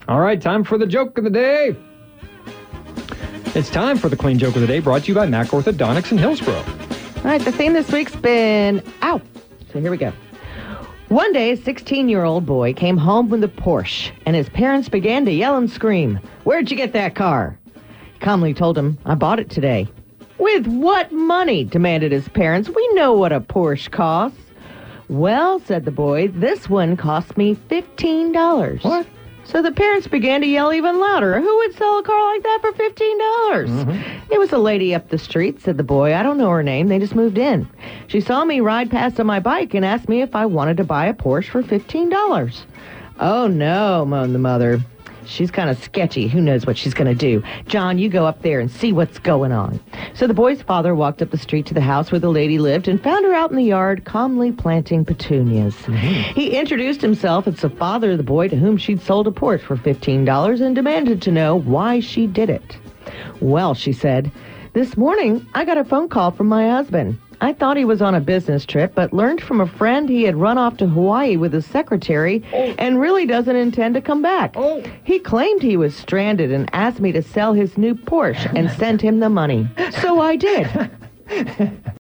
All right, time for the joke of the day. It's time for the Clean Joke of the Day, brought to you by Mac Orthodontics in Hillsborough. All right, the theme this week's been, ow. So here we go. One day, a 16-year-old boy came home with a Porsche, and his parents began to yell and scream. "Where'd you get that car?" He calmly told him, "I bought it today." "With what money?" demanded his parents. "We know what a Porsche costs." "Well," said the boy, "this one cost me $15. What? So the parents began to yell even louder. "Who would sell a car like that for $15? It was a lady up the street," said the boy. "I don't know her name. They just moved in. She saw me ride past on my bike and asked me if I wanted to buy a Porsche for $15. "Oh, no," moaned the mother. "She's kind of sketchy. Who knows what she's going to do? John, you go up there and see what's going on." So the boy's father walked up the street to the house where the lady lived and found her out in the yard calmly planting petunias. He introduced himself as the father of the boy to whom she'd sold a Porsche for $15 and demanded to know why she did it. "Well," she said, "this morning I got a phone call from my husband. I thought he was on a business trip, but learned from a friend he had run off to Hawaii with his secretary and really doesn't intend to come back. He claimed he was stranded and asked me to sell his new Porsche and send him the money. So I did."